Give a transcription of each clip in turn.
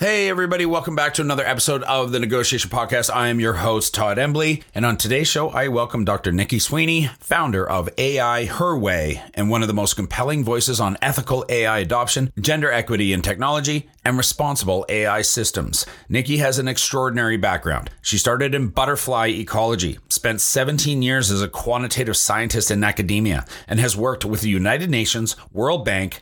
Hey, everybody. Welcome back to another episode of the Negotiation Podcast. I am your host, Todd Embley. And on today's show, I welcome Dr. Nikki Sweeney, founder of AI Her Way, and one of the most compelling voices on ethical AI adoption, gender equity in technology, and responsible AI systems. Nikki has an extraordinary background. She started in butterfly ecology, spent 17 years as a quantitative scientist in academia, and has worked with the United Nations, World Bank,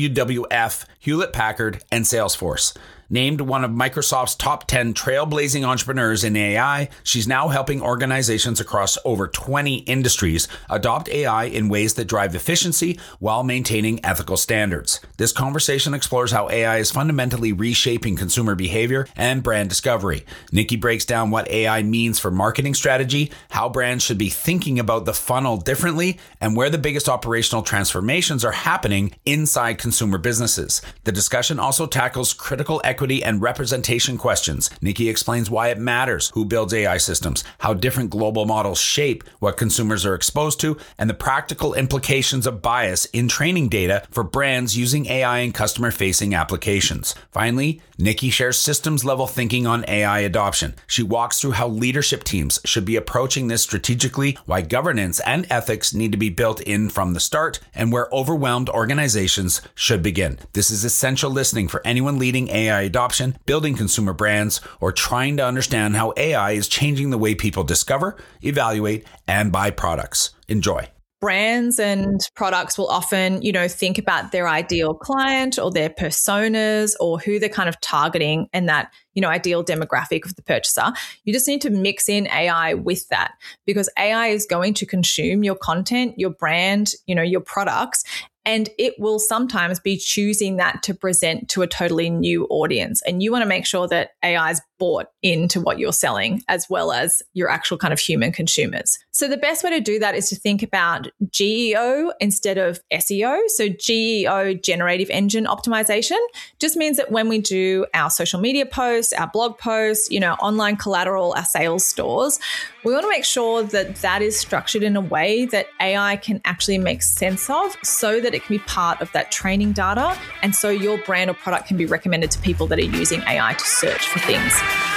WWF, Hewlett-Packard, and Salesforce. Named one of Microsoft's top 10 trailblazing entrepreneurs in AI, she's now helping organizations across over 20 industries adopt AI in ways that drive efficiency while maintaining ethical standards. This conversation explores how AI is fundamentally reshaping consumer behavior and brand discovery. Nikki breaks down what AI means for marketing strategy, how brands should be thinking about the funnel differently, and where the biggest operational transformations are happening inside consumer businesses. The discussion also tackles critical equity and representation questions. Nikki explains why it matters who builds AI systems, how different global models shape what consumers are exposed to, and the practical implications of bias in training data for brands using AI in customer-facing applications. Finally, Nikki shares systems-level thinking on AI adoption. She walks through how leadership teams should be approaching this strategically, why governance and ethics need to be built in from the start, and where overwhelmed organizations should begin. This is essential listening for anyone leading AI adoption, building consumer brands, or trying to understand how AI is changing the way people discover, evaluate, and buy products. Enjoy. Brands and products will often, think about their ideal client or their personas or who they're kind of targeting and that, ideal demographic of the purchaser. You just need to mix in AI with that because AI is going to consume your content, your brand, your products, and it will sometimes be choosing that to present to a totally new audience. And you want to make sure that AI is bought into what you're selling as well as your actual kind of human consumers. So the best way to do that is to think about GEO instead of SEO. So GEO, generative engine optimization, just means that when we do our social media posts, our blog posts, online collateral, our sales stores, we want to make sure that that is structured in a way that AI can actually make sense of so that it can be part of that training data. And so your brand or product can be recommended to people that are using AI to search for things.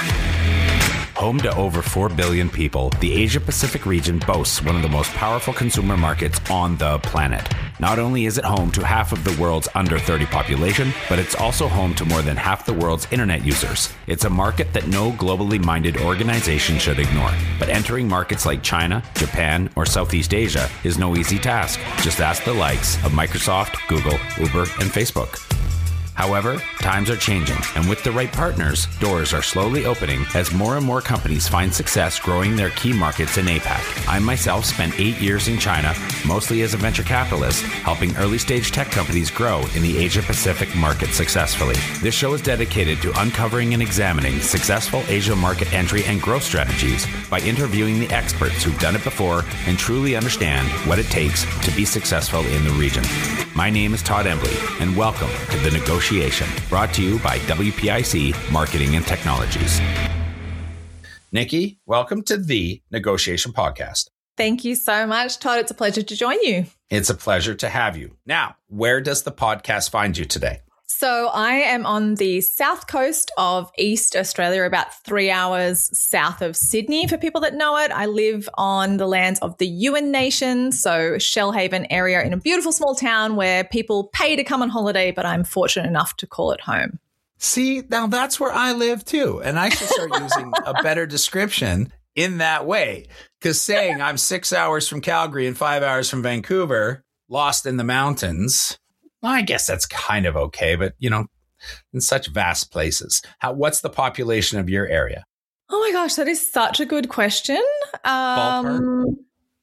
Home to over 4 billion people, the Asia-Pacific region boasts one of the most powerful consumer markets on the planet. Not only is it home to half of the world's under 30 population, but it's also home to more than half the world's internet users. It's a market that no globally minded organization should ignore. But entering markets like China, Japan, or Southeast Asia is no easy task. Just ask the likes of Microsoft, Google, Uber, and Facebook. However, times are changing, and with the right partners, doors are slowly opening as more and more companies find success growing their key markets in APAC. I myself spent 8 years in China, mostly as a venture capitalist, helping early-stage tech companies grow in the Asia-Pacific market successfully. This show is dedicated to uncovering and examining successful Asia market entry and growth strategies by interviewing the experts who've done it before and truly understand what it takes to be successful in the region. My name is Todd Embley, and welcome to The Negotiation, brought to you by WPIC Marketing and Technologies. Nikki, welcome to The Negotiation Podcast. Thank you so much, Todd. It's a pleasure to join you. It's a pleasure to have you. Now, where does the podcast find you today? So I am on the south coast of East Australia, about 3 hours south of Sydney. For people that know it, I live on the lands of the Yuin Nation, so Shellhaven area in a beautiful small town where people pay to come on holiday, but I'm fortunate enough to call it home. See, now that's where I live too. And I should start using a better description in that way. Because saying I'm 6 hours from Calgary and 5 hours from Vancouver, lost in the mountains, well, I guess that's kind of okay, but in such vast places. What's the population of your area? Oh my gosh, that is such a good question. Ballpark?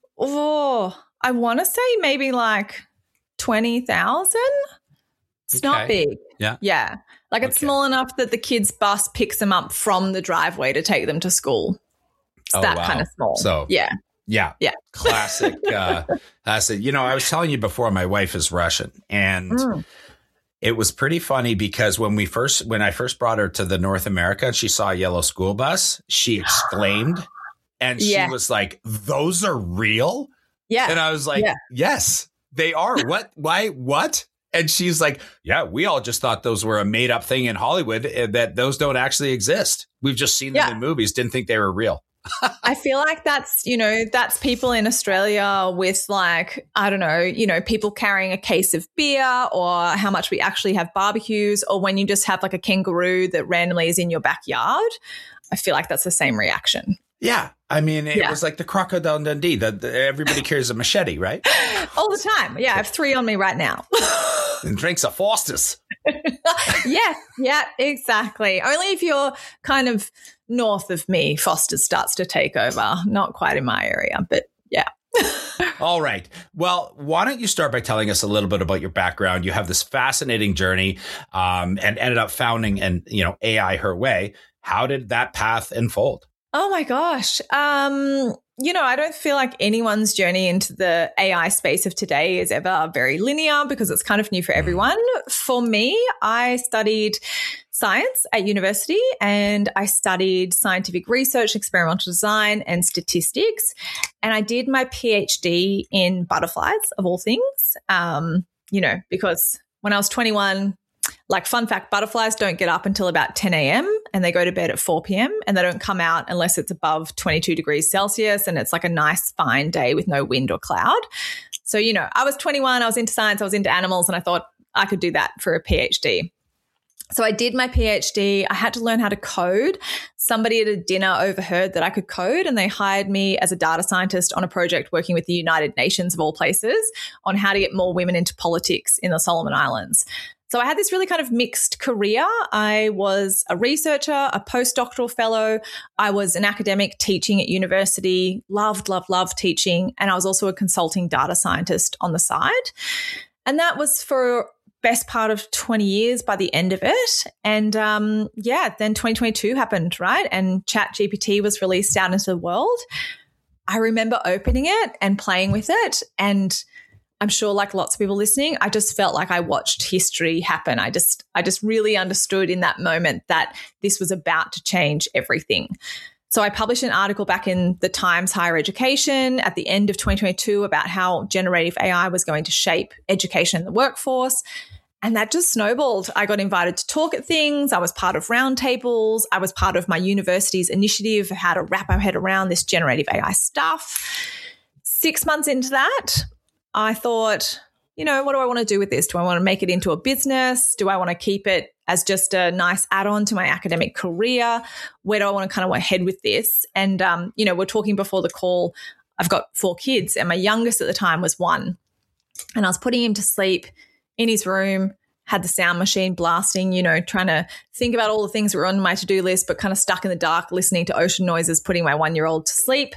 I want to say maybe like 20,000. It's not big. Yeah. Like it's small enough that the kids' bus picks them up from the driveway to take them to school. It's kind of small. So yeah. Classic. Classic. I was telling you before, my wife is Russian, and it was pretty funny because when I first brought her to the North America and she saw a yellow school bus, she exclaimed, and she was like, "Those are real?" Yeah. And I was like, "Yes, they are." What? Why? What? And she's like, yeah, we all just thought those were a made up thing in Hollywood, that those don't actually exist. We've just seen them in movies, didn't think they were real. I feel like that's people in Australia with like, I don't know, people carrying a case of beer, or how much we actually have barbecues, or when you just have like a kangaroo that randomly is in your backyard. I feel like that's the same reaction. Yeah. I mean, it was like the Crocodile Dundee, that everybody carries a machete, right? All the time. Yeah. I have 3 on me right now. And drinks a Foster's. Yeah, exactly. Only if you're kind of north of me, Foster's starts to take over. Not quite in my area, but yeah. All right. Well, why don't you start by telling us a little bit about your background? You have this fascinating journey and ended up founding AI Her Way. How did that path unfold? Oh my gosh. I don't feel like anyone's journey into the AI space of today is ever very linear, because it's kind of new for everyone. For me, I studied science at university, and I studied scientific research, experimental design, and statistics. And I did my PhD in butterflies, of all things, because when I was 21, like, fun fact, butterflies don't get up until about 10 a.m. and they go to bed at 4 p.m. and they don't come out unless it's above 22 degrees Celsius and it's like a nice fine day with no wind or cloud. So, I was 21, I was into science, I was into animals, and I thought I could do that for a PhD. So I did my PhD. I had to learn how to code. Somebody at a dinner overheard that I could code, and they hired me as a data scientist on a project working with the United Nations, of all places, on how to get more women into politics in the Solomon Islands. So I had this really kind of mixed career. I was a researcher, a postdoctoral fellow. I was an academic teaching at university, loved teaching. And I was also a consulting data scientist on the side. And that was for best part of 20 years by the end of it. And then 2022 happened, right? And ChatGPT was released out into the world. I remember opening it and playing with it, and I'm sure, like lots of people listening, I just felt like I watched history happen. I just really understood in that moment that this was about to change everything. So I published an article back in the Times Higher Education at the end of 2022 about how generative AI was going to shape education in the workforce. And that just snowballed. I got invited to talk at things. I was part of roundtables. I was part of my university's initiative for how to wrap our head around this generative AI stuff. 6 months into that, I thought, what do I want to do with this? Do I want to make it into a business? Do I want to keep it as just a nice add-on to my academic career? Where do I want to kind of head with this? And, we're talking before the call. I've got 4 kids, and my youngest at the time was 1. And I was putting him to sleep in his room, had the sound machine blasting, trying to think about all the things that were on my to-do list, but kind of stuck in the dark, listening to ocean noises, putting my 1-year-old to sleep.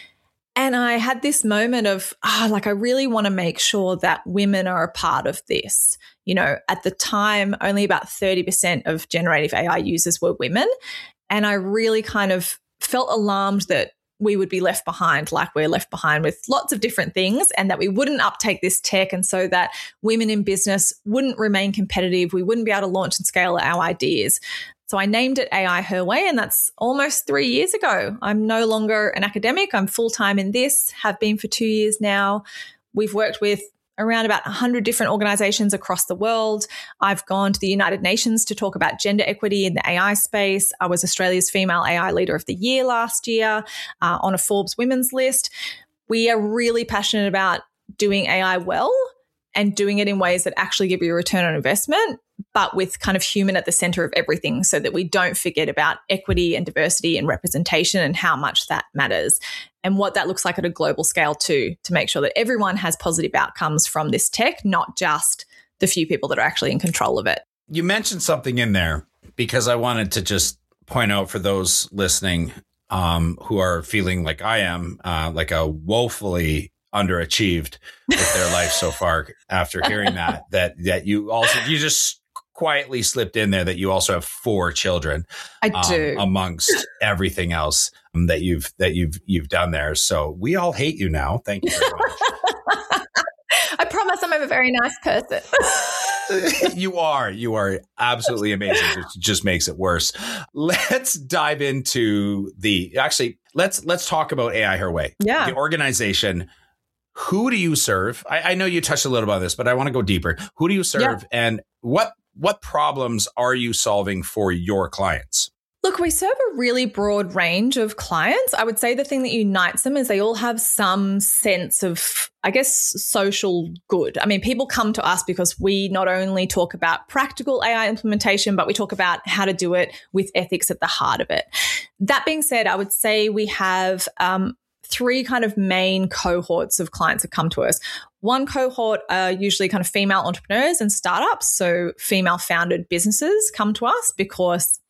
And I had this moment of, I really want to make sure that women are a part of this. At the time, only about 30% of generative AI users were women. And I really kind of felt alarmed that we would be left behind, like we're left behind with lots of different things, and that we wouldn't uptake this tech, and so that women in business wouldn't remain competitive. We wouldn't be able to launch and scale our ideas. So I named it AI Her Way, and that's almost 3 years ago. I'm no longer an academic. I'm full-time in this, have been for 2 years now. We've worked with around about 100 different organizations across the world. I've gone to the United Nations to talk about gender equity in the AI space. I was Australia's Female AI Leader of the Year last year on a Forbes Women's list. We are really passionate about doing AI well and doing it in ways that actually give you a return on investment, but with kind of human at the center of everything, so that we don't forget about equity and diversity and representation and how much that matters, and what that looks like at a global scale too, to make sure that everyone has positive outcomes from this tech, not just the few people that are actually in control of it. You mentioned something in there, because I wanted to just point out for those listening who are feeling like I am, like a woefully underachieved with their life so far after hearing that you just quietly slipped in there that you also have 4 children. I do, amongst everything else that you've done there. So we all hate you now. Thank you very much. I promise I'm a very nice person. You are absolutely amazing. It just makes it worse. Let's dive into let's talk about AI Her Way. Yeah. The organization. who do you serve? I know you touched a little bit on this, but I want to go deeper. Who do you serve, and what problems are you solving for your clients? Look, we serve a really broad range of clients. I would say the thing that unites them is they all have some sense of, I guess, social good. I mean, people come to us because we not only talk about practical AI implementation, but we talk about how to do it with ethics at the heart of it. That being said, I would say we have three kind of main cohorts of clients that come to us. One cohort are usually kind of female entrepreneurs and startups. So female founded businesses come to us because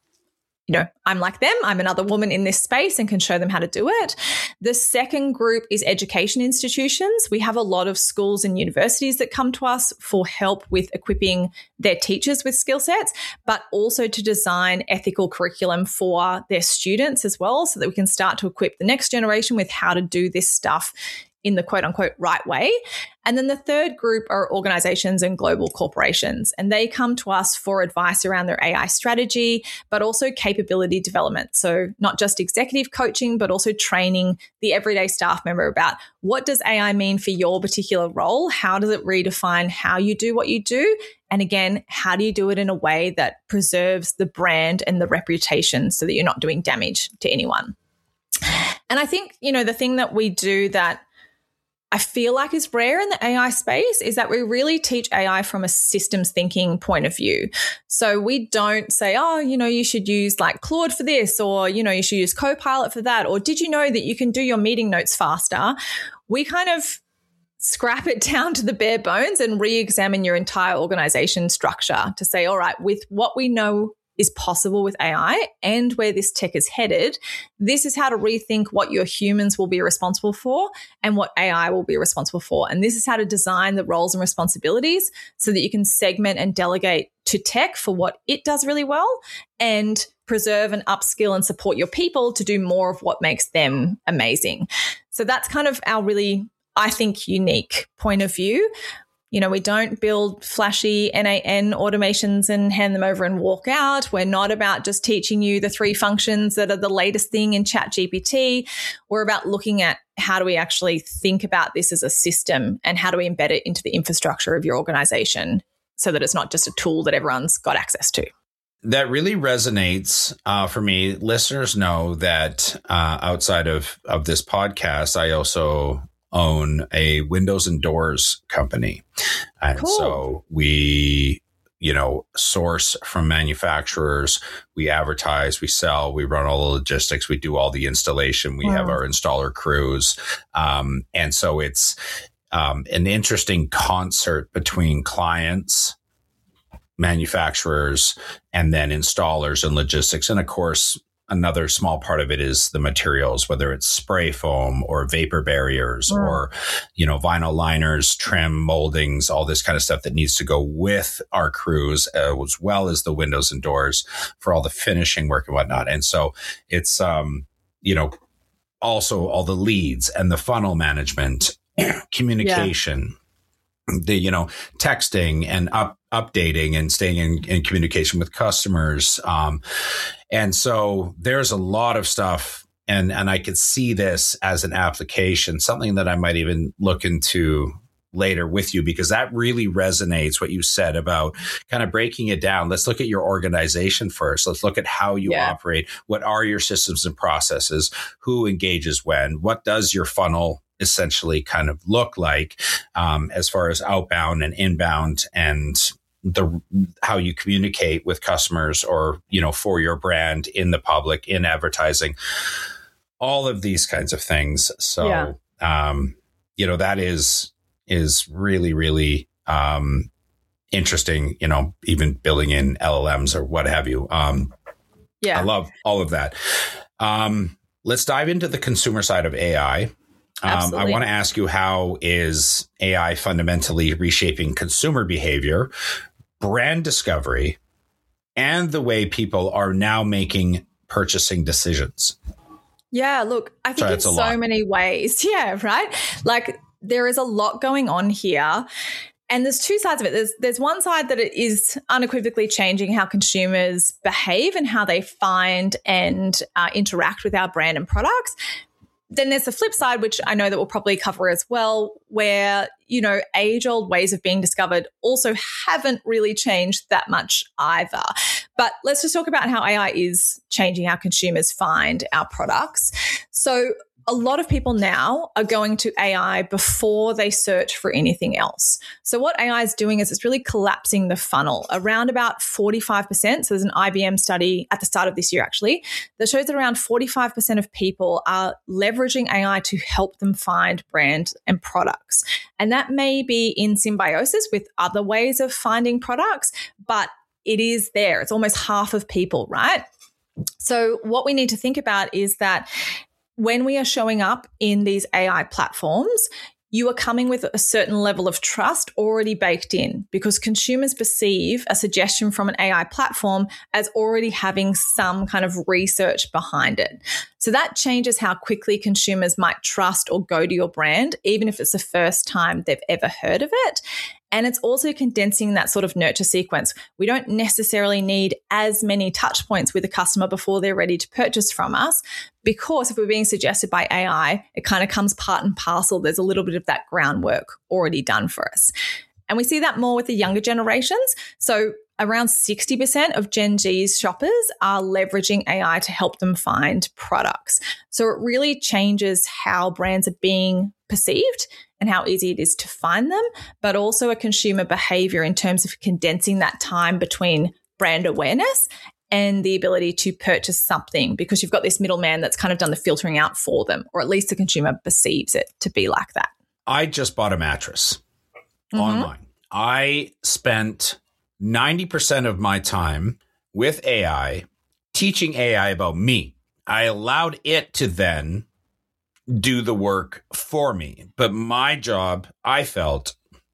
I'm like them. I'm another woman in this space and can show them how to do it. The second group is education institutions. We have a lot of schools and universities that come to us for help with equipping their teachers with skill sets, but also to design ethical curriculum for their students as well, so that we can start to equip the next generation with how to do this stuff in the quote unquote right way. And then the third group are organizations and global corporations. And they come to us for advice around their AI strategy, but also capability development. So not just executive coaching, but also training the everyday staff member about what does AI mean for your particular role? How does it redefine how you do what you do? And again, how do you do it in a way that preserves the brand and the reputation so that you're not doing damage to anyone? And I think, the thing that we do that I feel like is rare in the AI space is that we really teach AI from a systems thinking point of view. So we don't say, you should use like Claude for this, or, you should use Copilot for that, or did you know that you can do your meeting notes faster? We kind of scrap it down to the bare bones and re-examine your entire organization structure to say, all right, with what we know is possible with AI and where this tech is headed, this is how to rethink what your humans will be responsible for and what AI will be responsible for. And this is how to design the roles and responsibilities so that you can segment and delegate to tech for what it does really well and preserve and upskill and support your people to do more of what makes them amazing. So that's kind of our really, I think, unique point of view. We don't build flashy NAN automations and hand them over and walk out. We're not about just teaching you the 3 functions that are the latest thing in ChatGPT. We're about looking at how do we actually think about this as a system and how do we embed it into the infrastructure of your organization so that it's not just a tool that everyone's got access to. That really resonates for me. Listeners know that outside of this podcast, I also own a windows and doors company. And cool. So we, source from manufacturers, we advertise, we sell, we run all the logistics, we do all the installation, we have our installer crews. And so it's an interesting concert between clients, manufacturers, and then installers and logistics. And of course, another small part of it is the materials, whether it's spray foam or vapor barriers or, vinyl liners, trim, moldings, all this kind of stuff that needs to go with our crews, as well as the windows and doors for all the finishing work and whatnot. And so it's, also all the leads and the funnel management, communication, the, texting and updating and staying in communication with customers. And so there's a lot of stuff, and I could see this as an application, something that I might even look into later with you, because that really resonates what you said about kind of breaking it down. Let's look at your organization first. Let's look at how you operate. What are your systems and processes? Who engages when? What does your funnel essentially kind of look like as far as outbound and inbound, and how you communicate with customers or, for your brand in the public, in advertising, all of these kinds of things. So, that is really, really interesting, even building in LLMs or what have you. I love all of that. Let's dive into the consumer side of AI. I want to ask you, how is AI fundamentally reshaping consumer behavior, brand discovery, and the way people are now making purchasing decisions? Yeah, look, I think in so many ways. Yeah, right? Like there is a lot going on here. And there's 2 sides of it. There's one side that it is unequivocally changing how consumers behave and how they find and interact with our brand and products. then there's the flip side, which I know that we'll probably cover as well, where, age-old ways of being discovered also haven't really changed that much either. But let's just talk about how AI is changing how consumers find our products. So a lot of people now are going to AI before they search for anything else. So what AI is doing is it's really collapsing the funnel around about 45%. So there's an IBM study at the start of this year, actually, that shows that around 45% of people are leveraging AI to help them find brand and products. And that may be in symbiosis with other ways of finding products, but it is there. It's almost half of people, right? So what we need to think about is that when we are showing up in these AI platforms, you are coming with a certain level of trust already baked in, because consumers perceive a suggestion from an AI platform as already having some kind of research behind it. So that changes how quickly consumers might trust or go to your brand, even if it's the first time they've ever heard of it. And it's also condensing that sort of nurture sequence. We don't necessarily need as many touch points with a customer before they're ready to purchase from us, because if we're being suggested by AI, it kind of comes part and parcel. There's a little bit of that groundwork already done for us. And we see that more with the younger generations. So around 60% of Gen Z's shoppers are leveraging AI to help them find products. So it really changes how brands are being perceived and how easy it is to find them, but also a consumer behavior in terms of condensing that time between brand awareness and the ability to purchase something, because you've got this middleman that's kind of done the filtering out for them, or at least the consumer perceives it to be like that. I just bought a mattress online. I spent 90% of my time with AI teaching AI about me. I allowed it to then do the work for me. But my job, I felt,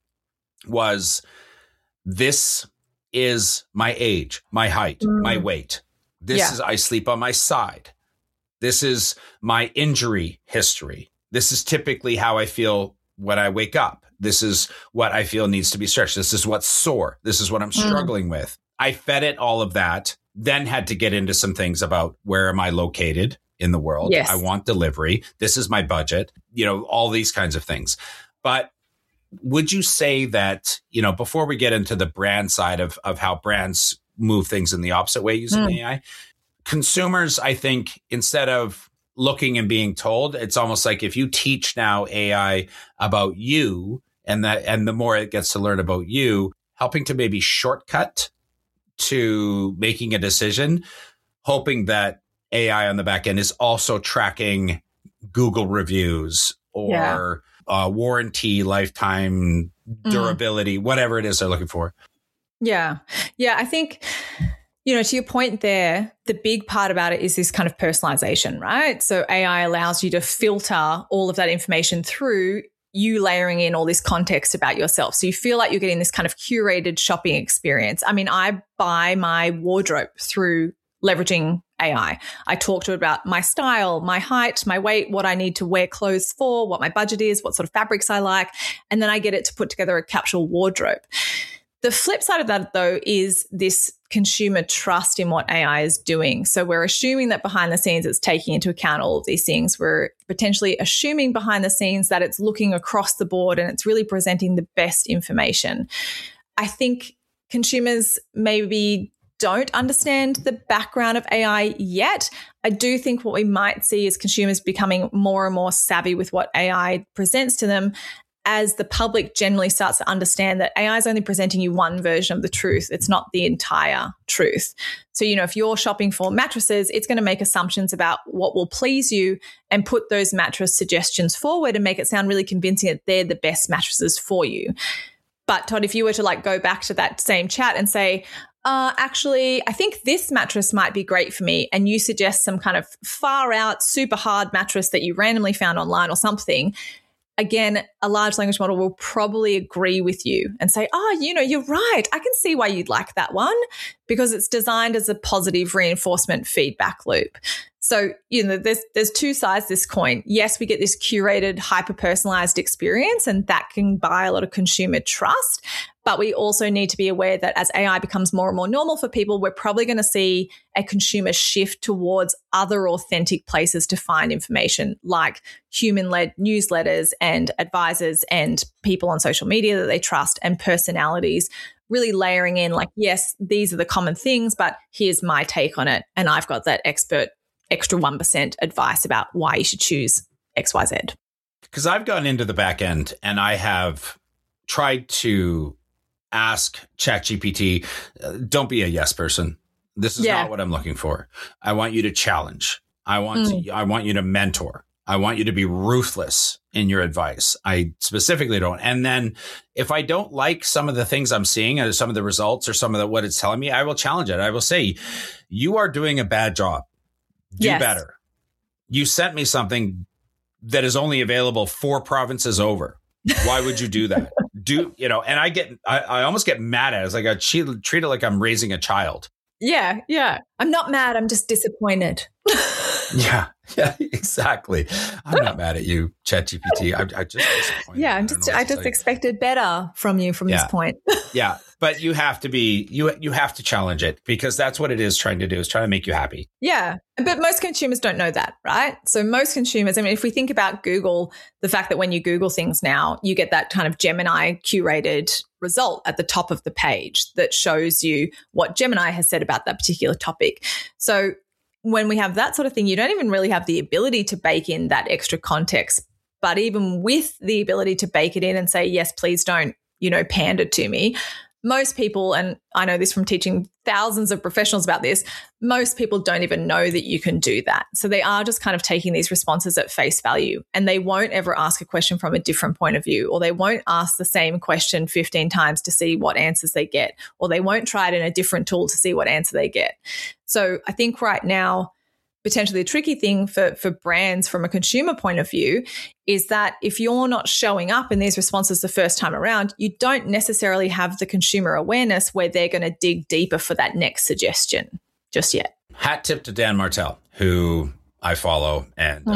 was this is my age, my height, my weight. This is, I sleep on my side. This is my injury history. This is typically how I feel when I wake up. This is what I feel needs to be stretched. This is what's sore. This is what I'm struggling with. I fed it all of that, then had to get into some things about where am I located in the world? Yes. I want delivery. This is my budget, all these kinds of things. But would you say that, before we get into the brand side of how brands move things in the opposite way using AI, consumers, I think, instead of looking and being told, it's almost like if you teach now AI about you and the more it gets to learn about you, helping to maybe shortcut to making a decision, hoping that AI on the back end is also tracking Google reviews or warranty, lifetime durability, whatever it is they're looking for. Yeah. Yeah. I think, to your point there, the big part about it is this kind of personalization, right? So AI allows you to filter all of that information through you layering in all this context about yourself. So you feel like you're getting this kind of curated shopping experience. I mean, I buy my wardrobe through leveraging AI. I talk to it about my style, my height, my weight, what I need to wear clothes for, what my budget is, what sort of fabrics I like, and then I get it to put together a capsule wardrobe. The flip side of that, though, is this consumer trust in what AI is doing. So we're assuming that behind the scenes it's taking into account all of these things. We're potentially assuming behind the scenes that it's looking across the board and it's really presenting the best information. I think consumers maybe don't understand the background of AI yet. I do think what we might see is consumers becoming more and more savvy with what AI presents to them as the public generally starts to understand that AI is only presenting you one version of the truth. It's not the entire truth. So, if you're shopping for mattresses, it's going to make assumptions about what will please you and put those mattress suggestions forward and make it sound really convincing that they're the best mattresses for you. But Todd, if you were to go back to that same chat and say, actually, I think this mattress might be great for me, and you suggest some kind of far out, super hard mattress that you randomly found online or something, again, a large language model will probably agree with you and say, you're right. I can see why you'd like that one, because it's designed as a positive reinforcement feedback loop. So, there's two sides to this coin. Yes, we get this curated, hyper-personalized experience, and that can buy a lot of consumer trust. But we also need to be aware that as AI becomes more and more normal for people, we're probably going to see a consumer shift towards other authentic places to find information, like human-led newsletters and advisors and people on social media that they trust, and personalities really layering in like, yes, these are the common things, but here's my take on it. And I've got that expert extra 1% advice about why you should choose XYZ. Because I've gone into the back end and I have tried to ask ChatGPT, don't be a yes person. This is not what I'm looking for. I want you to challenge. I want you to mentor. I want you to be ruthless in your advice. I specifically don't. And then if I don't like some of the things I'm seeing or some of the results or some of what it's telling me, I will challenge it. I will say, you are doing a bad job. Do better. You sent me something that is only available 4 provinces over. Why would you do that? And I almost get mad at it. It's like I treat it like I'm raising a child. Yeah. I'm not mad. I'm just disappointed. Yeah, exactly. I'm not mad at you, ChatGPT. I just disappointed. Yeah, I just expected better from you from this point. Yeah, but you have to be you have to challenge it, because that's what it is trying to do, is trying to make you happy. Yeah, but most consumers don't know that, right? So most consumers, I mean, if we think about Google, the fact that when you Google things now, you get that kind of Gemini curated result at the top of the page that shows you what Gemini has said about that particular topic. So when we have that sort of thing, you don't even really have the ability to bake in that extra context. But even with the ability to bake it in and say, yes, please don't, pander to me, most people, and I know this from teaching thousands of professionals about this, most people don't even know that you can do that. So they are just kind of taking these responses at face value, and they won't ever ask a question from a different point of view, or they won't ask the same question 15 times to see what answers they get, or they won't try it in a different tool to see what answer they get. So I think right now, potentially a tricky thing for brands from a consumer point of view is that if you're not showing up in these responses the first time around, you don't necessarily have the consumer awareness where they're going to dig deeper for that next suggestion just yet. Hat tip to Dan Martell, who I follow and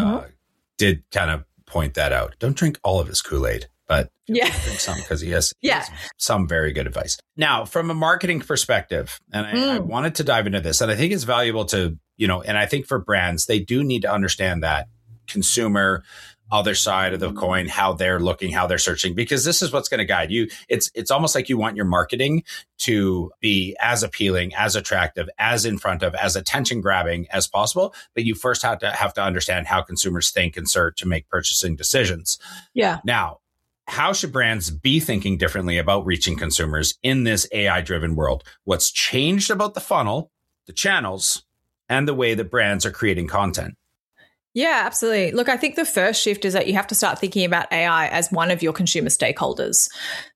did kind of point that out. Don't drink all of his Kool-Aid, but drink some, because he has some very good advice. Now, from a marketing perspective, and I wanted to dive into this, and I think it's valuable to, and I think for brands, they do need to understand that consumer other side of the coin, how they're looking, how they're searching, because this is what's going to guide you. It's almost like you want your marketing to be as appealing, as attractive, as in front of, as attention grabbing as possible. But you first have to understand how consumers think and search to make purchasing decisions. Yeah. Now, how should brands be thinking differently about reaching consumers in this AI-driven world? What's changed about the funnel, the channels, and the way that brands are creating content? Yeah, absolutely. Look, I think the first shift is that you have to start thinking about AI as one of your consumer stakeholders.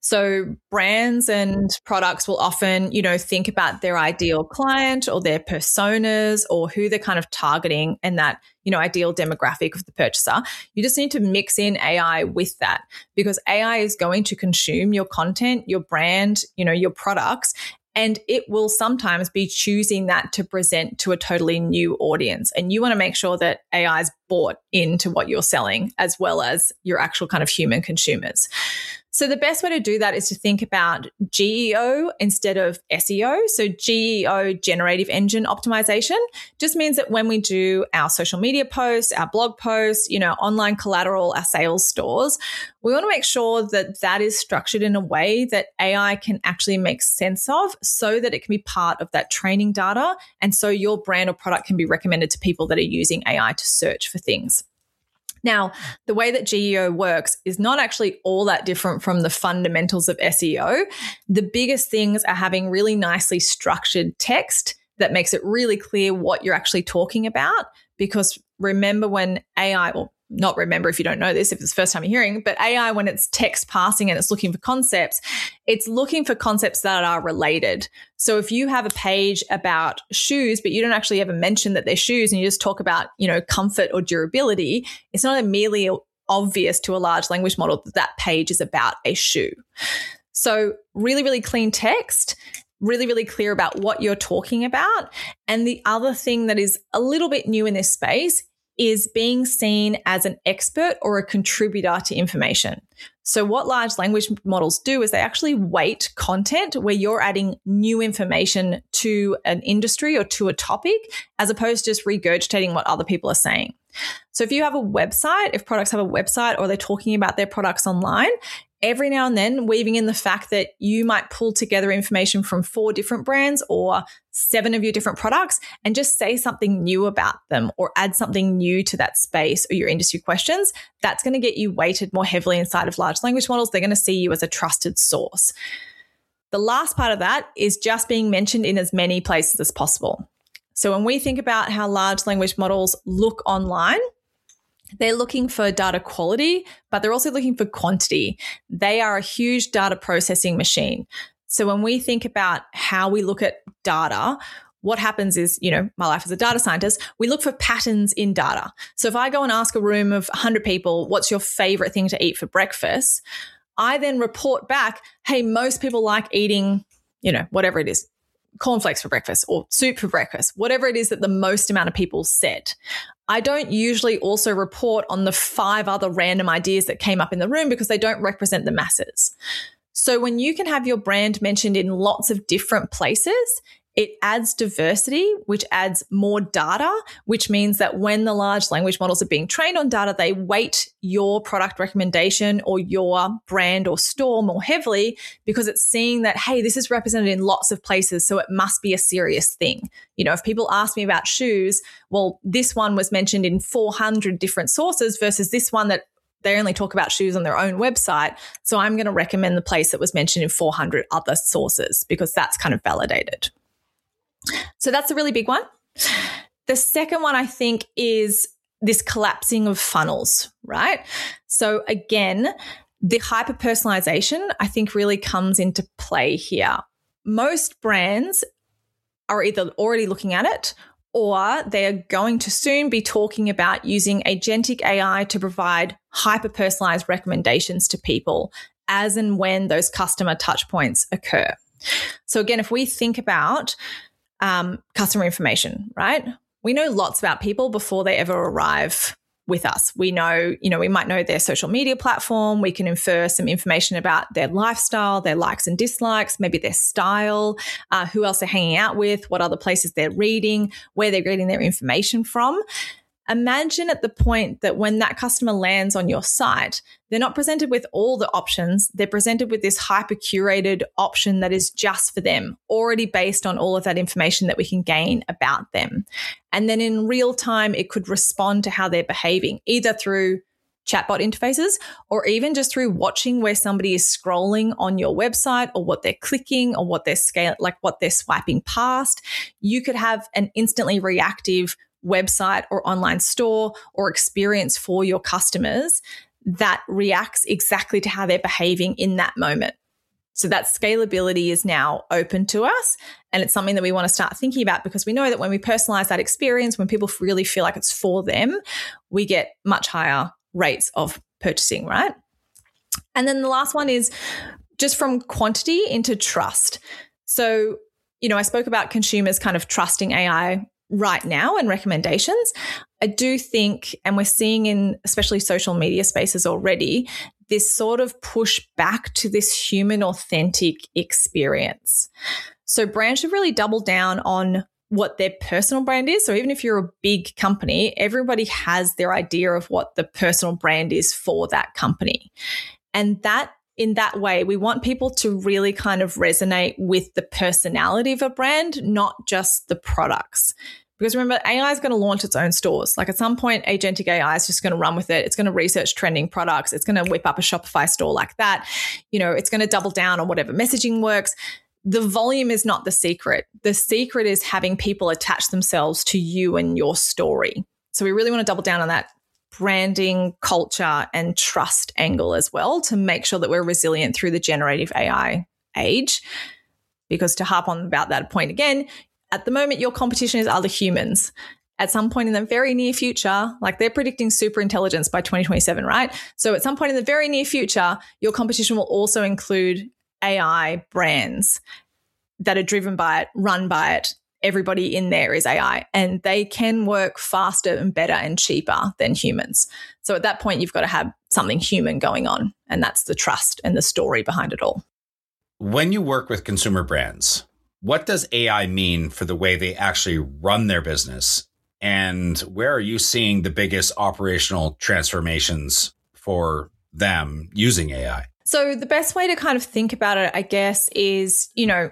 So brands and products will often, think about their ideal client or their personas or who they're kind of targeting and that, ideal demographic of the purchaser. You just need to mix in AI with that, because AI is going to consume your content, your brand, your products, and it will sometimes be choosing that to present to a totally new audience. And you want to make sure that AI is bought into what you're selling, as well as your actual kind of human consumers. So the best way to do that is to think about GEO instead of SEO. So GEO, generative engine optimization, just means that when we do our social media posts, our blog posts, online collateral, our sales stores, we want to make sure that that is structured in a way that AI can actually make sense of, so that it can be part of that training data. And so your brand or product can be recommended to people that are using AI to search for things. Now, the way that GEO works is not actually all that different from the fundamentals of SEO. The biggest things are having really nicely structured text that makes it really clear what you're actually talking about. Because remember, when AI, or not remember if you don't know this, if it's the first time you're hearing, but AI, when it's text passing and it's looking for concepts that are related. So if you have a page about shoes, but you don't actually ever mention that they're shoes and you just talk about, comfort or durability, it's not immediately obvious to a large language model that that page is about a shoe. So really, really clean text, really, really clear about what you're talking about. And the other thing that is a little bit new in this space is being seen as an expert or a contributor to information. So what large language models do is they actually weight content where you're adding new information to an industry or to a topic, as opposed to just regurgitating what other people are saying. So if you have a website, if products have a website or they're talking about their products online, every now and then weaving in the fact that you might pull together information from 4 different brands or 7 of your different products and just say something new about them or add something new to that space or your industry questions, that's going to get you weighted more heavily inside of large language models. They're going to see you as a trusted source. The last part of that is just being mentioned in as many places as possible. So when we think about how large language models look online, they're looking for data quality, but they're also looking for quantity. They are a huge data processing machine. So when we think about how we look at data, what happens is, my life as a data scientist, we look for patterns in data. So if I go and ask a room of 100 people, what's your favorite thing to eat for breakfast? I then report back, hey, most people like eating, whatever it is, cornflakes for breakfast or soup for breakfast, whatever it is that the most amount of people said. I don't usually also report on the 5 other random ideas that came up in the room because they don't represent the masses. So when you can have your brand mentioned in lots of different places, it adds diversity, which adds more data, which means that when the large language models are being trained on data, they weight your product recommendation or your brand or store more heavily because it's seeing that, hey, this is represented in lots of places, so it must be a serious thing. If people ask me about shoes, well, this one was mentioned in 400 different sources versus this one that they only talk about shoes on their own website. So I'm going to recommend the place that was mentioned in 400 other sources because that's kind of validated. So that's a really big one. The second one, I think, is this collapsing of funnels, right? So again, the hyper-personalization, I think, really comes into play here. Most brands are either already looking at it or they are going to soon be talking about using agentic AI to provide hyper-personalized recommendations to people as and when those customer touch points occur. So again, if we think about customer information, right? We know lots about people before they ever arrive with us. We know, we might know their social media platform. We can infer some information about their lifestyle, their likes and dislikes, maybe their style, who else they're hanging out with, what other places they're reading, where they're getting their information from. Imagine at the point that when that customer lands on your site, they're not presented with all the options. They're presented with this hyper-curated option that is just for them, already based on all of that information that we can gain about them. And then in real time, it could respond to how they're behaving, either through chatbot interfaces or even just through watching where somebody is scrolling on your website or what they're clicking or what they're swiping past. You could have an instantly reactive website or online store or experience for your customers that reacts exactly to how they're behaving in that moment. So that scalability is now open to us, and it's something that we want to start thinking about because we know that when we personalize that experience, when people really feel like it's for them, we get much higher rates of purchasing, right? And then the last one is just from quantity into trust. So, I spoke about consumers kind of trusting AI right now and recommendations. I do think, and we're seeing in especially social media spaces already, this sort of push back to this human authentic experience. So brands should really double down on what their personal brand is. So even if you're a big company, everybody has their idea of what the personal brand is for that company. And in that way, we want people to really kind of resonate with the personality of a brand, not just the products. Because remember, AI is going to launch its own stores. Like at some point, agentic AI is just going to run with it. It's going to research trending products. It's going to whip up a Shopify store like that. It's going to double down on whatever messaging works. The volume is not the secret. The secret is having people attach themselves to you and your story. So we really want to double down on that branding, culture, and trust angle as well to make sure that we're resilient through the generative AI age. Because to harp on about that point again, at the moment, your competition is other humans. At some point in the very near future, like they're predicting super intelligence by 2027, right? So at some point in the very near future, your competition will also include AI brands. that are driven by it, run by it. Everybody in there is AI, and they can work faster and better and cheaper than humans. So at that point, you've got to have something human going on, and that's the trust and the story behind it all. When you work with consumer brands, what does AI mean for the way they actually run their business? And where are you seeing the biggest operational transformations for them using AI? So the best way to kind of think about it, I guess, is,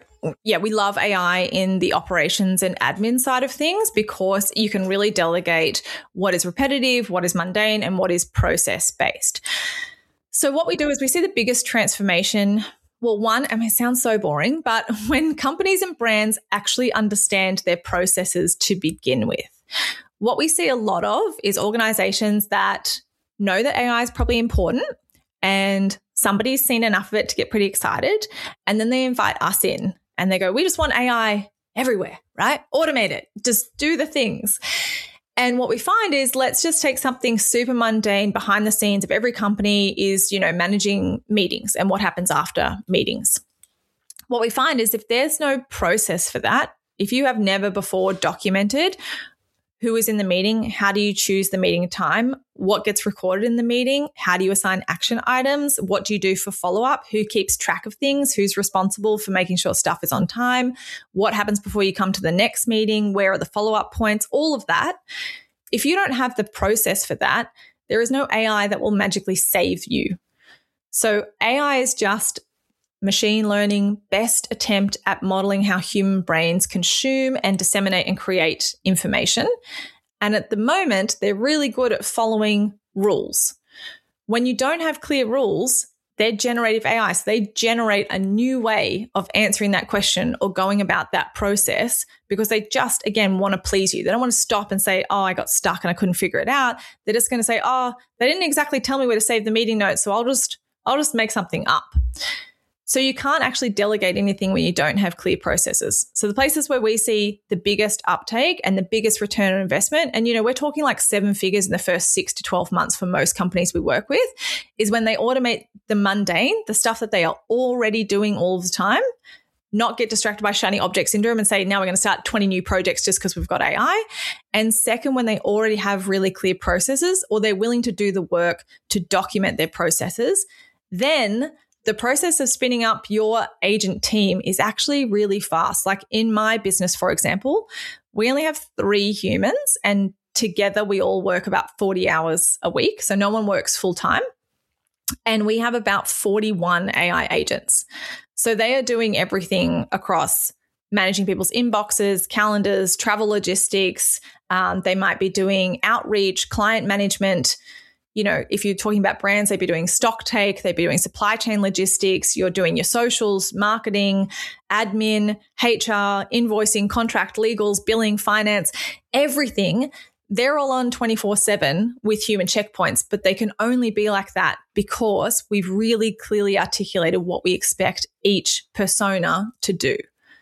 we love AI in the operations and admin side of things because you can really delegate what is repetitive, what is mundane, and what is process-based. So what we do is we see the biggest transformation. Well, one, it sounds so boring, but when companies and brands actually understand their processes to begin with, what we see a lot of is organizations that know that AI is probably important and somebody's seen enough of it to get pretty excited. And then they invite us in and they go, we just want AI everywhere, right? Automate it, just do the things. And what we find is, let's just take something super mundane behind the scenes of every company is, managing meetings and what happens after meetings. What we find is if there's no process for that, if you have never before documented who is in the meeting, how do you choose the meeting time, what gets recorded in the meeting, how do you assign action items, what do you do for follow-up, who keeps track of things, who's responsible for making sure stuff is on time, what happens before you come to the next meeting, where are the follow-up points, all of that. If you don't have the process for that, there is no AI that will magically save you. So AI is just machine learning, best attempt at modeling how human brains consume and disseminate and create information. And at the moment, they're really good at following rules. When you don't have clear rules, they're generative AI. So they generate a new way of answering that question or going about that process because they just, again, want to please you. They don't want to stop and say, oh, I got stuck and I couldn't figure it out. They're just going to say, oh, they didn't exactly tell me where to save the meeting notes, so I'll just make something up. So you can't actually delegate anything when you don't have clear processes. So the places where we see the biggest uptake and the biggest return on investment, and we're talking like 7 figures in the first 6 to 12 months for most companies we work with, is when they automate the mundane, the stuff that they are already doing all the time, not get distracted by shiny object syndrome and say, now we're going to start 20 new projects just because we've got AI. And second, when they already have really clear processes or they're willing to do the work to document their processes, then the process of spinning up your agent team is actually really fast. Like in my business, for example, we only have 3 humans and together we all work about 40 hours a week. So no one works full time. And we have about 41 AI agents. So they are doing everything across managing people's inboxes, calendars, travel logistics. They might be doing outreach, client management. If you're talking about brands, they'd be doing stock take, they'd be doing supply chain logistics, you're doing your socials, marketing, admin, HR, invoicing, contract, legals, billing, finance, everything. They're all on 24/7 with human checkpoints, but they can only be like that because we've really clearly articulated what we expect each persona to do.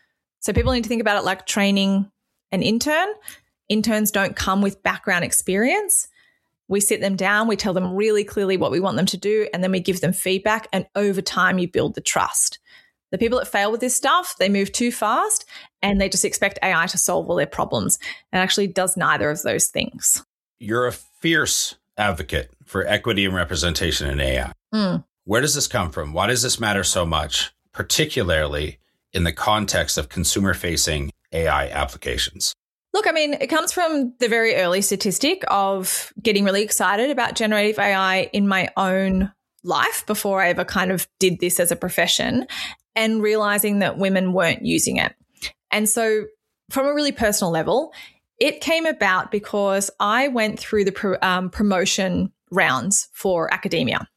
So people need to think about it like training an intern. Interns don't come with background experience. We sit them down, we tell them really clearly what we want them to do, and then we give them feedback, and over time you build the trust. The people that fail with this stuff, they move too fast and they just expect AI to solve all their problems. It actually does neither of those things. You're a fierce advocate for equity and representation in AI. Where does this come from? Why does this matter so much, particularly in the context of consumer-facing AI applications? Look, it comes from the very early statistic of getting really excited about generative AI in my own life before I ever kind of did this as a profession and realizing that women weren't using it. And so from a really personal level, it came about because I went through the promotion rounds for academia.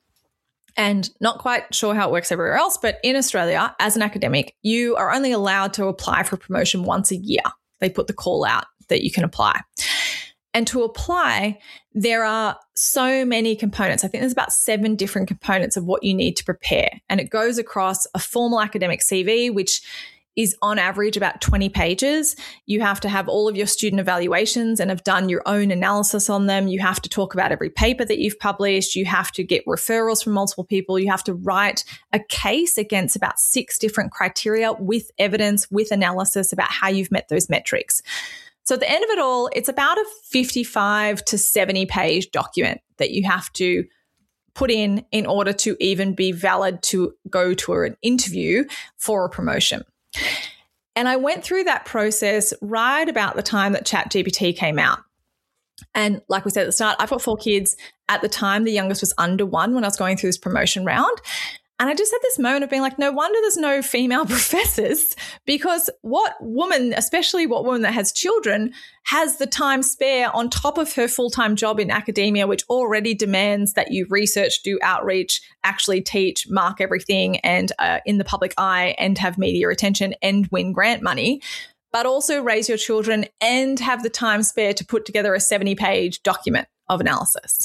And not quite sure how it works everywhere else, but in Australia, as an academic, you are only allowed to apply for promotion once a year. They put the call out that you can apply. And to apply, there are so many components. I think there's about 7 different components of what you need to prepare. And it goes across a formal academic CV, which is on average about 20 pages. You have to have all of your student evaluations and have done your own analysis on them. You have to talk about every paper that you've published. You have to get referrals from multiple people. You have to write a case against about 6 different criteria with evidence, with analysis about how you've met those metrics. So at the end of it all, it's about a 55 to 70 page document that you have to put in order to even be valid to go to an interview for a promotion. And I went through that process right about the time that ChatGPT came out. And like we said at the start, I've got 4 kids. At the time, the youngest was under 1 when I was going through this promotion round. And I just had this moment of being like, no wonder there's no female professors, because what woman, especially what woman that has children, has the time spare on top of her full-time job in academia, which already demands that you research, do outreach, actually teach, mark everything, and in the public eye, and have media attention and win grant money, but also raise your children and have the time spare to put together a 70-page document of analysis.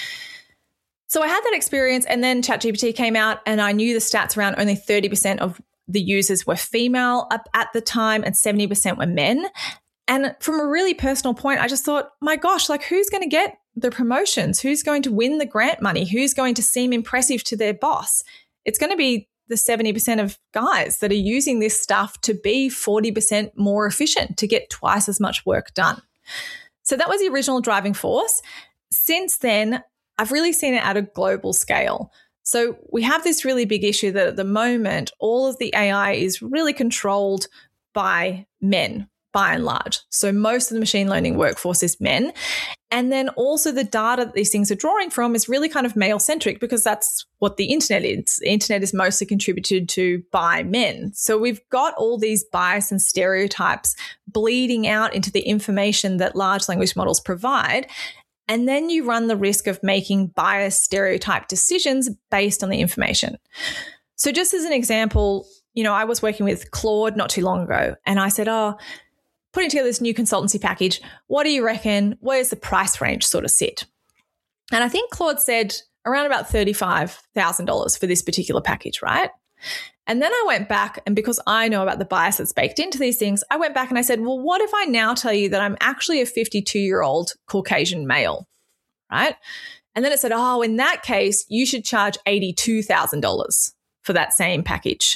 So I had that experience, and then ChatGPT came out, and I knew the stats around only 30% of the users were female up at the time and 70% were men. And from a really personal point, I just thought, my gosh, like, who's going to get the promotions? Who's going to win the grant money? Who's going to seem impressive to their boss? It's going to be the 70% of guys that are using this stuff to be 40% more efficient, to get twice as much work done. So that was the original driving force. Since then, I've really seen it at a global scale. So we have this really big issue that at the moment, all of the AI is really controlled by men, by and large. So most of the machine learning workforce is men. And then also the data that these things are drawing from is really kind of male-centric, because that's what the internet is. The internet is mostly contributed to by men. So we've got all these bias and stereotypes bleeding out into the information that large language models provide. And then you run the risk of making biased stereotype decisions based on the information. So just as an example, I was working with Claude not too long ago, and I said, putting together this new consultancy package, what do you reckon? Where's the price range sort of sit? And I think Claude said around about $35,000 for this particular package, right? And then I went back, and because I know about the bias that's baked into these things, I went back and I said, well, what if I now tell you that I'm actually a 52-year-old Caucasian male, right? And then it said, in that case, you should charge $82,000 for that same package.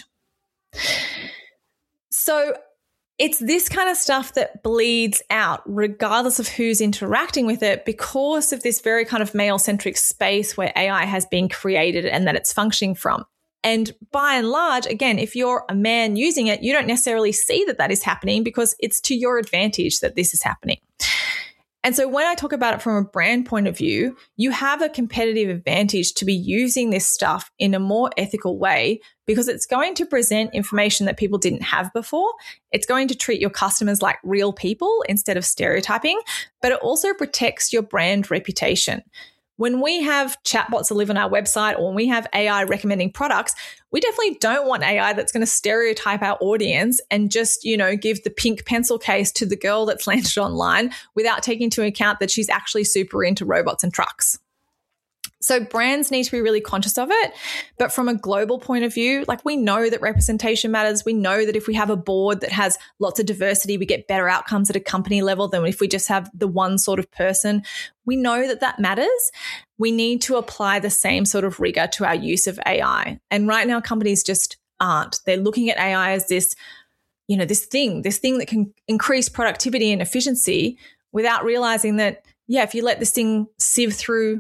So it's this kind of stuff that bleeds out regardless of who's interacting with it, because of this very kind of male-centric space where AI has been created and that it's functioning from. And by and large, again, if you're a man using it, you don't necessarily see that is happening, because it's to your advantage that this is happening. And so when I talk about it from a brand point of view, you have a competitive advantage to be using this stuff in a more ethical way, because it's going to present information that people didn't have before. It's going to treat your customers like real people instead of stereotyping, but it also protects your brand reputation. When we have chatbots that live on our website, or when we have AI recommending products, we definitely don't want AI that's going to stereotype our audience and just, give the pink pencil case to the girl that's landed online without taking into account that she's actually super into robots and trucks. So brands need to be really conscious of it. But from a global point of view, we know that representation matters. We know that if we have a board that has lots of diversity, we get better outcomes at a company level than if we just have the one sort of person. We know that matters. We need to apply the same sort of rigor to our use of AI. And right now, companies just aren't. They're looking at AI as this thing that can increase productivity and efficiency, without realizing that, if you let this thing sieve through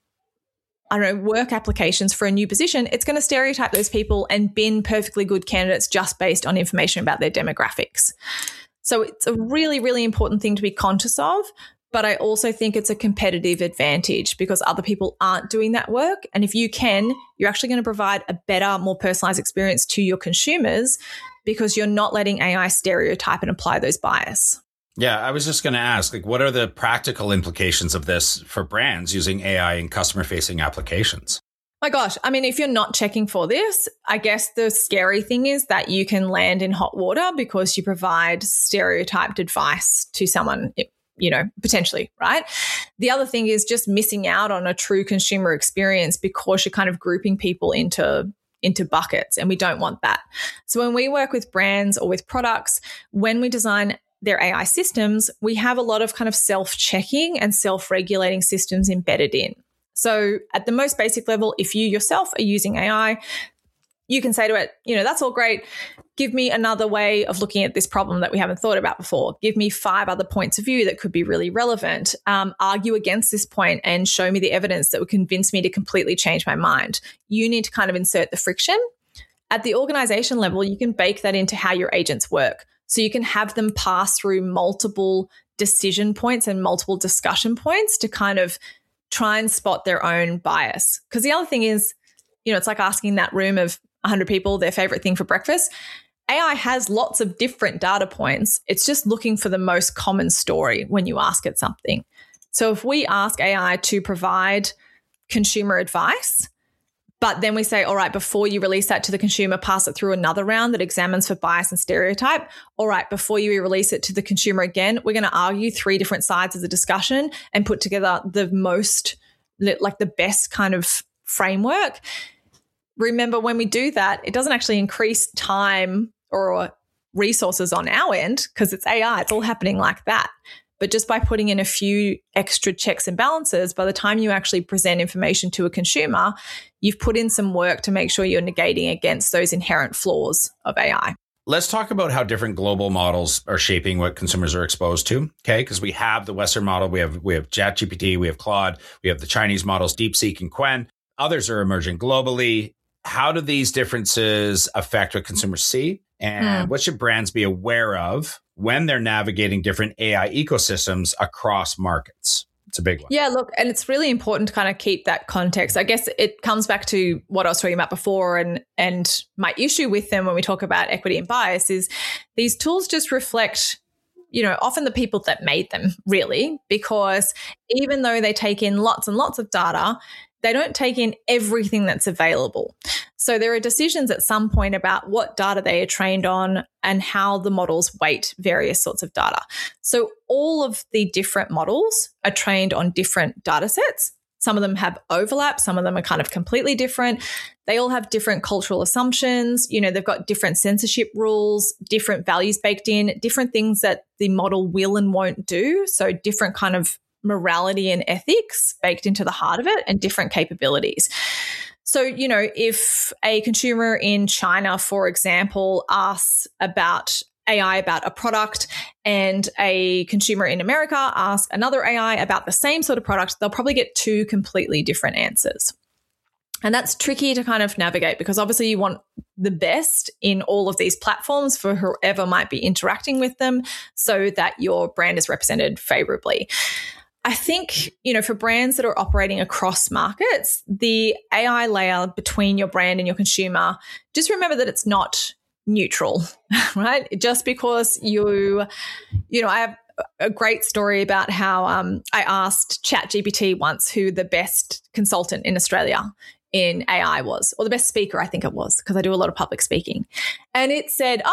work applications for a new position, it's going to stereotype those people and bin perfectly good candidates just based on information about their demographics. So it's a really, really important thing to be conscious of. But I also think it's a competitive advantage, because other people aren't doing that work. And if you can, you're actually going to provide a better, more personalized experience to your consumers, because you're not letting AI stereotype and apply those bias. Yeah, I was just going to ask, what are the practical implications of this for brands using AI in customer-facing applications? My gosh, if you're not checking for this, I guess the scary thing is that you can land in hot water because you provide stereotyped advice to someone, potentially, right? The other thing is just missing out on a true consumer experience, because you're kind of grouping people into into buckets, and we don't want that. So when we work with brands or with products, when we design their AI systems, we have a lot of kind of self-checking and self-regulating systems embedded in. So at the most basic level, if you yourself are using AI, you can say to it, that's all great. Give me another way of looking at this problem that we haven't thought about before. Give me 5 other points of view that could be really relevant. Argue against this point and show me the evidence that would convince me to completely change my mind. You need to kind of insert the friction. At the organization level, you can bake that into how your agents work. So you can have them pass through multiple decision points and multiple discussion points to kind of try and spot their own bias. Because the other thing is, it's like asking that room of 100 people their favorite thing for breakfast. AI has lots of different data points. It's just looking for the most common story when you ask it something. So if we ask AI to provide consumer advice, but then we say, all right, before you release that to the consumer, pass it through another round that examines for bias and stereotype. All right, before you release it to the consumer again, we're going to argue 3 different sides of the discussion and put together the best kind of framework. Remember, when we do that, it doesn't actually increase time or resources on our end because it's AI. It's all happening like that. But just by putting in a few extra checks and balances, by the time you actually present information to a consumer, you've put in some work to make sure you're negating against those inherent flaws of AI. Let's talk about how different global models are shaping what consumers are exposed to. Okay, because we have the Western model, we have ChatGPT, we have Claude, we have the Chinese models, DeepSeek and Qwen. Others are emerging globally. How do these differences affect what consumers see? And what should brands be aware of when they're navigating different AI ecosystems across markets? It's a big one. Yeah, look, and it's really important to kind of keep that context. I guess it comes back to what I was talking about before, and my issue with them when we talk about equity and bias is these tools just reflect, often the people that made them, really, because even though they take in lots and lots of data, they don't take in everything that's available. So there are decisions at some point about what data they are trained on and how the models weight various sorts of data. So all of the different models are trained on different data sets. Some of them have overlap. Some of them are kind of completely different. They all have different cultural assumptions. They've got different censorship rules, different values baked in, different things that the model will and won't do. So different kind of morality and ethics baked into the heart of it and different capabilities. So, if a consumer in China, for example, asks about AI about a product and a consumer in America asks another AI about the same sort of product, they'll probably get 2 completely different answers. And that's tricky to kind of navigate because obviously you want the best in all of these platforms for whoever might be interacting with them so that your brand is represented favorably. I think, for brands that are operating across markets, the AI layer between your brand and your consumer, just remember that it's not neutral, right? Just because I have a great story about how I asked ChatGPT once who the best consultant in Australia in AI was, or the best speaker, I think it was, because I do a lot of public speaking. And it said,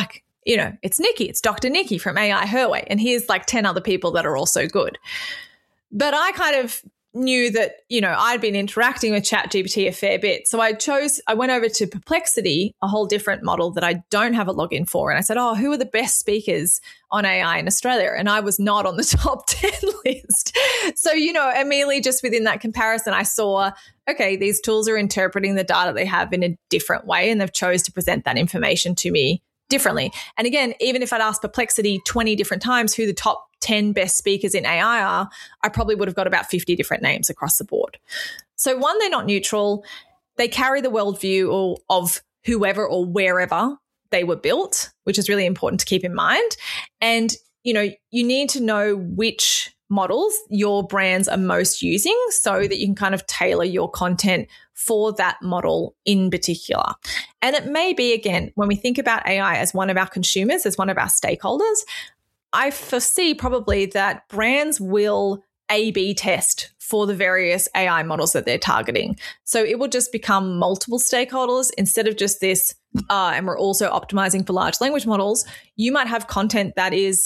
it's Nikki, it's Dr. Nikki from AI Her Way. And here's 10 other people that are also good. But I kind of knew that, I'd been interacting with ChatGPT a fair bit. So I went over to Perplexity, a whole different model that I don't have a login for. And I said, who are the best speakers on AI in Australia? And I was not on the top 10 list. So, immediately just within that comparison, I saw, okay, these tools are interpreting the data they have in a different way, and they've chose to present that information to me differently. And again, even if I'd asked Perplexity 20 different times who the top 10 best speakers in AI are, I probably would have got about 50 different names across the board. So one, they're not neutral. They carry the worldview of whoever or wherever they were built, which is really important to keep in mind. And, you need to know which models your brands are most using so that you can kind of tailor your content for that model in particular. And it may be, again, when we think about AI as one of our consumers, as one of our stakeholders, I foresee probably that brands will A/B test for the various AI models that they're targeting. So it will just become multiple stakeholders instead of just this, and we're also optimizing for large language models. You might have content that is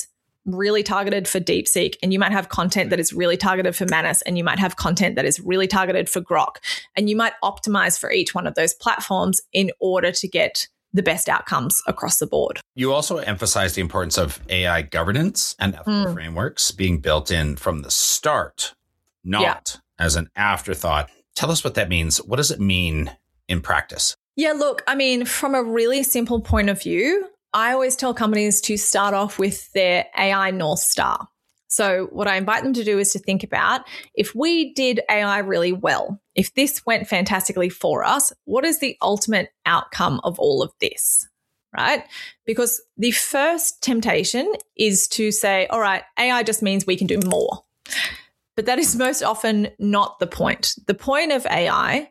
really targeted for DeepSeek, and you might have content that is really targeted for Manus, and you might have content that is really targeted for Grok. And you might optimize for each one of those platforms in order to get the best outcomes across the board. You also emphasize the importance of AI governance and ethical frameworks being built in from the start, not as an afterthought. Tell us what that means. What does it mean in practice? Yeah, look, I mean, from a really simple point of view, I always tell companies to start off with their AI North Star. So what I invite them to do is to think about, if we did AI really well, if this went fantastically for us, what is the ultimate outcome of all of this, right? Because the first temptation is to say, all right, AI just means we can do more. But that is most often not the point. The point of AI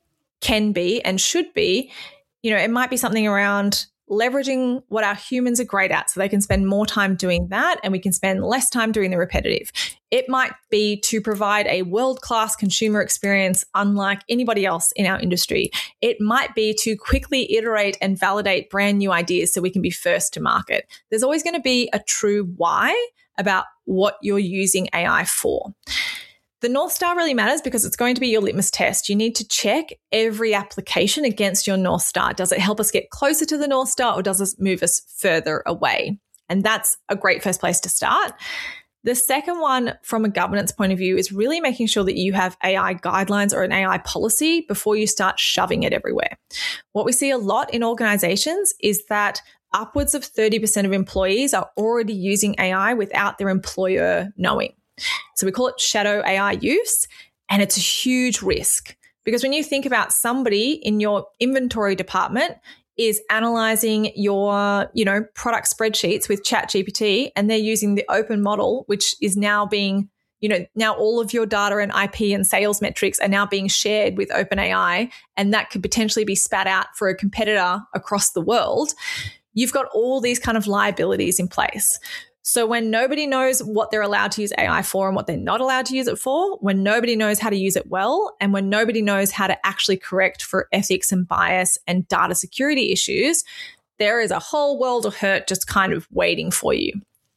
can be and should be, it might be something around leveraging what our humans are great at so they can spend more time doing that and we can spend less time doing the repetitive. It might be to provide a world-class consumer experience unlike anybody else in our industry. It might be to quickly iterate and validate brand new ideas so we can be first to market. There's always going to be a true why about what you're using AI for. The North Star really matters because it's going to be your litmus test. You need to check every application against your North Star. Does it help us get closer to the North Star or does it move us further away? And that's a great first place to start. The second one, from a governance point of view, is really making sure that you have AI guidelines or an AI policy before you start shoving it everywhere. What we see a lot in organizations is that upwards of 30% of employees are already using AI without their employer knowing. So we call it shadow AI use, and it's a huge risk because when you think about somebody in your inventory department is analyzing your, product spreadsheets with ChatGPT and they're using the open model, which is now being, now all of your data and IP and sales metrics are now being shared with OpenAI, and that could potentially be spat out for a competitor across the world. You've got all these kind of liabilities in place. So when nobody knows what they're allowed to use AI for and what they're not allowed to use it for, when nobody knows how to use it well, and when nobody knows how to actually correct for ethics and bias and data security issues, there is a whole world of hurt just kind of waiting for you.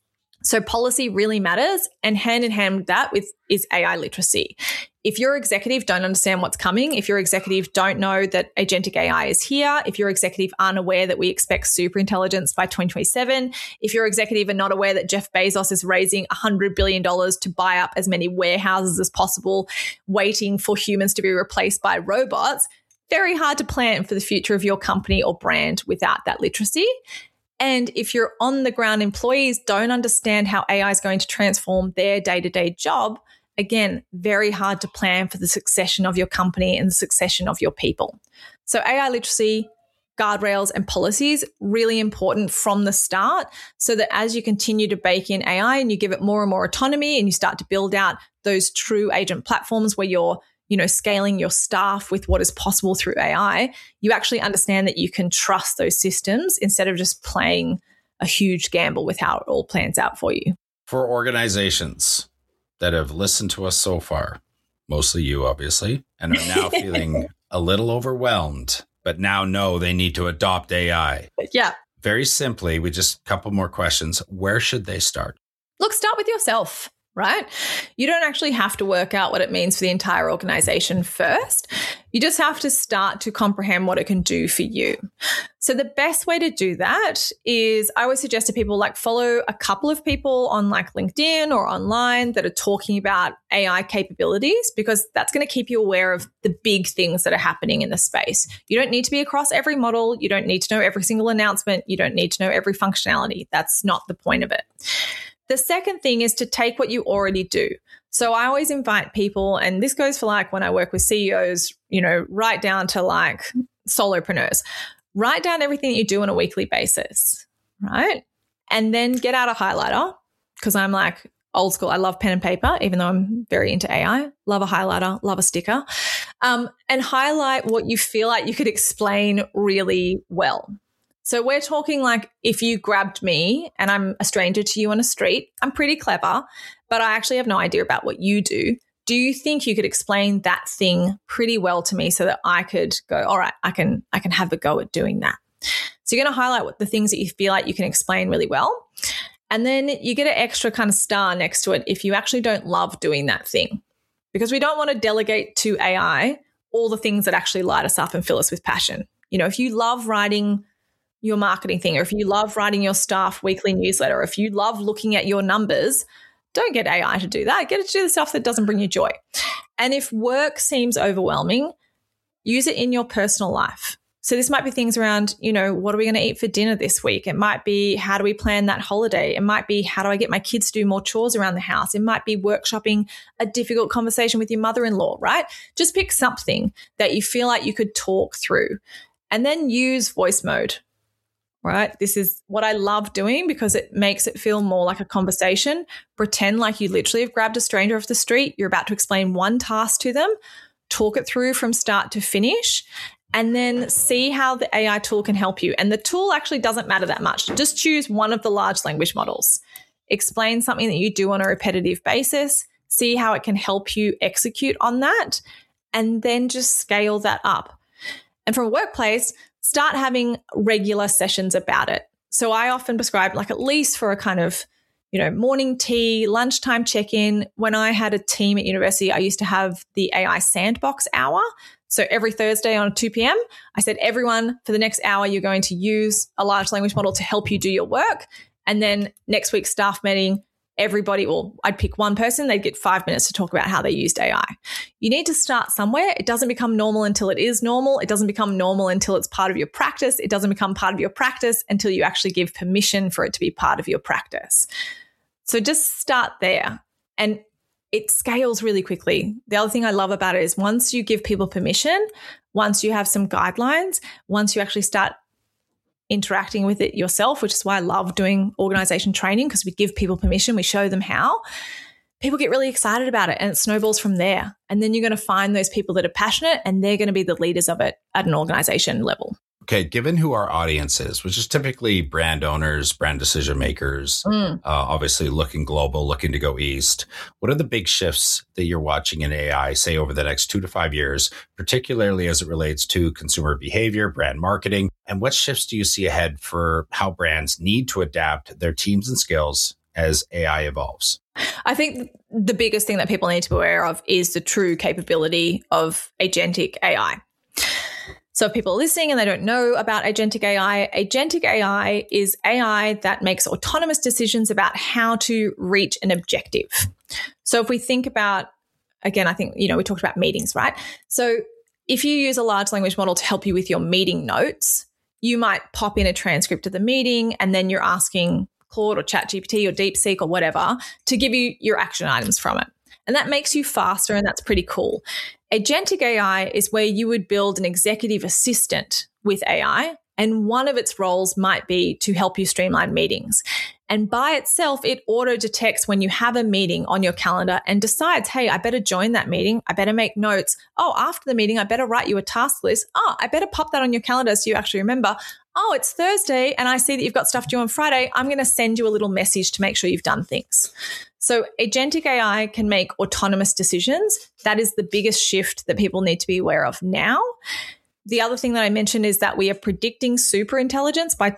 So policy really matters, and hand in hand with that is AI literacy. If your executive don't understand what's coming, if your executive don't know that agentic AI is here, if your executive aren't aware that we expect super intelligence by 2027, if your executive are not aware that Jeff Bezos is raising $100 billion to buy up as many warehouses as possible, waiting for humans to be replaced by robots, very hard to plan for the future of your company or brand without that literacy. And if your on-the-ground employees don't understand how AI is going to transform their day-to-day job, again, very hard to plan for the succession of your company and the succession of your people. So AI literacy, guardrails, and policies, really important from the start so that as you continue to bake in AI and you give it more and more autonomy and you start to build out those true agent platforms where you're scaling your staff with what is possible through AI, you actually understand that you can trust those systems instead of just playing a huge gamble with how it all plans out for you. For organizations that have listened to us so far, mostly you, obviously, and are now feeling a little overwhelmed, but now know they need to adopt AI. Yeah. Very simply, we just a couple more questions. Where should they start? Look, start with yourself. Right? You don't actually have to work out what it means for the entire organization first. You just have to start to comprehend what it can do for you. So the best way to do that is I always suggest to people follow a couple of people on LinkedIn or online that are talking about AI capabilities, because that's going to keep you aware of the big things that are happening in the space. You don't need to be across every model. You don't need to know every single announcement. You don't need to know every functionality. That's not the point of it. The second thing is to take what you already do. So I always invite people, and this goes for when I work with CEOs, right down to solopreneurs, write down everything that you do on a weekly basis, right? And then get out a highlighter, because I'm old school. I love pen and paper, even though I'm very into AI. Love a highlighter, love a sticker, and highlight what you feel like you could explain really well. So we're talking if you grabbed me and I'm a stranger to you on a street, I'm pretty clever, but I actually have no idea about what you do. Do you think you could explain that thing pretty well to me so that I could go, all right, I can have a go at doing that? So you're going to highlight the things that you feel like you can explain really well. And then you get an extra kind of star next to it if you actually don't love doing that thing. Because we don't want to delegate to AI all the things that actually light us up and fill us with passion. You know, if you love writing your marketing thing, or if you love writing your staff weekly newsletter, or if you love looking at your numbers, don't get AI to do that. Get it to do the stuff that doesn't bring you joy. And if work seems overwhelming, use it in your personal life. So this might be things around, you know, what are we going to eat for dinner this week? It might be, how do we plan that holiday? It might be, how do I get my kids to do more chores around the house? It might be workshopping a difficult conversation with your mother-in-law, right? Just pick something that you feel like you could talk through, and then use voice mode, right? This is what I love doing because it makes it feel more like a conversation. Pretend like you literally have grabbed a stranger off the street. You're about to explain one task to them, talk it through from start to finish, and then see how the AI tool can help you. And the tool actually doesn't matter that much. Just choose one of the large language models. Explain something that you do on a repetitive basis. See how it can help you execute on that. And then just scale that up. And from a workplace, start having regular sessions about it. So I often prescribe, like, at least for a kind of, you know, morning tea, lunchtime check-in. When I had a team at university, I used to have the AI sandbox hour. So every Thursday on 2 p.m., I said, everyone, for the next hour, you're going to use a large language model to help you do your work. And then next week's staff meeting, everybody, well, I'd pick one person, they'd get 5 minutes to talk about how they used AI. You need to start somewhere. It doesn't become normal until it is normal. It doesn't become normal until it's part of your practice. It doesn't become part of your practice until you actually give permission for it to be part of your practice. So just start there. And it scales really quickly. The other thing I love about it is once you give people permission, once you have some guidelines, once you actually start interacting with it yourself, which is why I love doing organization training, because we give people permission, we show them how, people get really excited about it and it snowballs from there. And then you're going to find those people that are passionate and they're going to be the leaders of it at an organization level. Okay, given who our audience is, which is typically brand owners, brand decision makers, obviously looking global, looking to go east, what are the big shifts that you're watching in AI, say over the next 2 to 5 years, particularly as it relates to consumer behavior, brand marketing? And what shifts do you see ahead for how brands need to adapt their teams and skills as AI evolves? I think the biggest thing that people need to be aware of is the true capability of agentic AI. So if people are listening and they don't know about agentic AI is AI that makes autonomous decisions about how to reach an objective. So if we think about, again, I think, you know, we talked about meetings, right? So if you use a large language model to help you with your meeting notes, you might pop in a transcript of the meeting and then you're asking Claude or ChatGPT or DeepSeek or whatever to give you your action items from it. And that makes you faster, and that's pretty cool. Agentic AI is where you would build an executive assistant with AI, and one of its roles might be to help you streamline meetings. And by itself, it auto-detects when you have a meeting on your calendar and decides, hey, I better join that meeting. I better make notes. Oh, after the meeting, I better write you a task list. Oh, I better pop that on your calendar so you actually remember. Oh, it's Thursday and I see that you've got stuff due on Friday. I'm going to send you a little message to make sure you've done things. So agentic AI can make autonomous decisions. That is the biggest shift that people need to be aware of now. The other thing that I mentioned is that we are predicting super intelligence by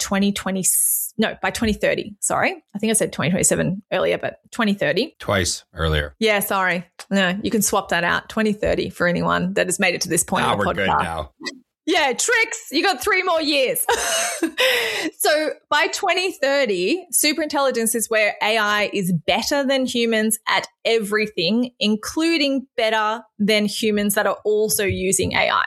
2030. Sorry. I think I said 2027 earlier, but 2030. Twice earlier. Yeah, sorry. No, you can swap that out. 2030 for anyone that has made it to this point in the podcast. We're good now. Yeah, tricks. You got 3 more years. So by 2030, superintelligence is where AI is better than humans at everything, including better than humans that are also using AI.